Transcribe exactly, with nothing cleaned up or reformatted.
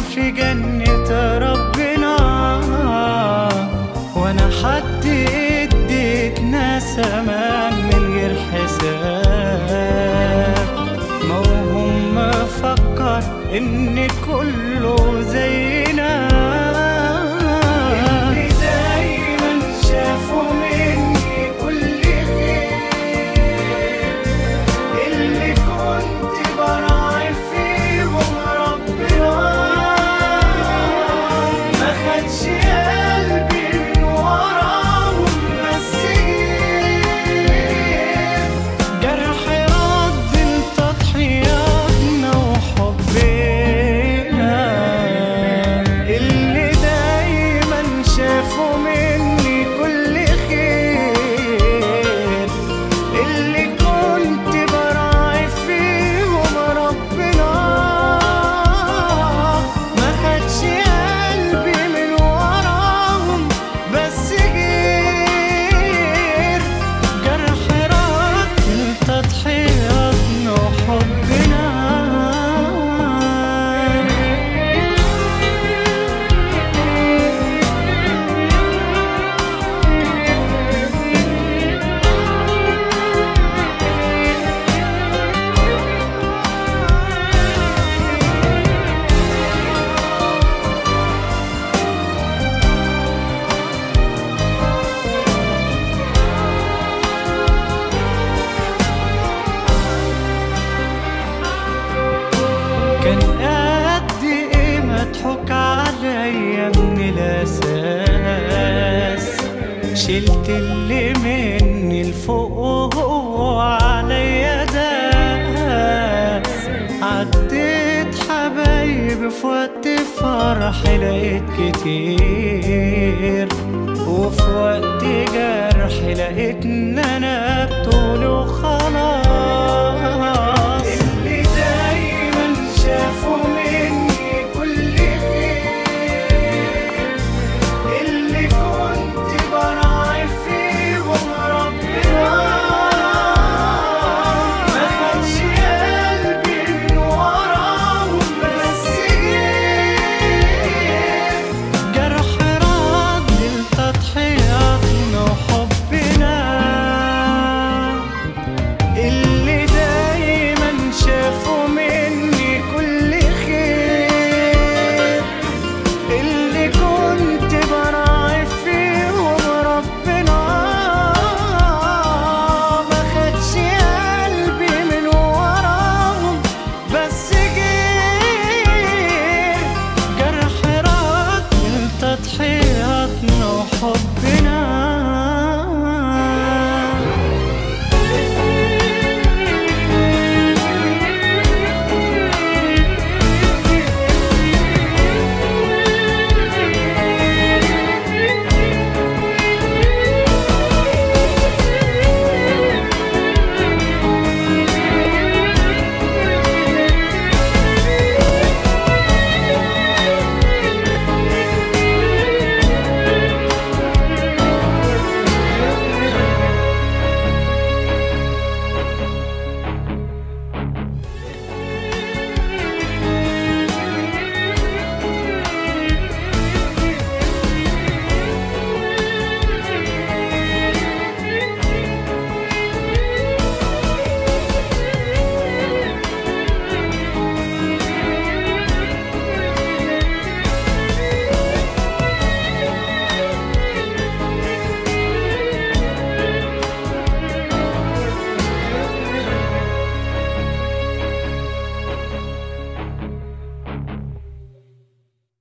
في جنة ربنا، وانا حد اديتنا سمان من غير حساب. موهوم مفكر ان كله زينا، اللي دايما شافوا مني كل خير، اللي كنت براعي فيهم ربنا ما خدش قلبي من وراهم بس جرح رد تضحياتنا وحبنا، اللي دايما شافوا مني كل خير، اللي كنت براعي فيهم ربنا ما خدش قلبي من وراهم بس غير جرح رد تضحياتنا وحبنا. كان قد ايه مضحوك عليا من الاساس، شلت اللي مني لفوق وهو عليا داس. عديت حبايبي في وقت فرحي لقيت كتير، وفي وقت جرحي لقيت ان انا بطولي وخلاص.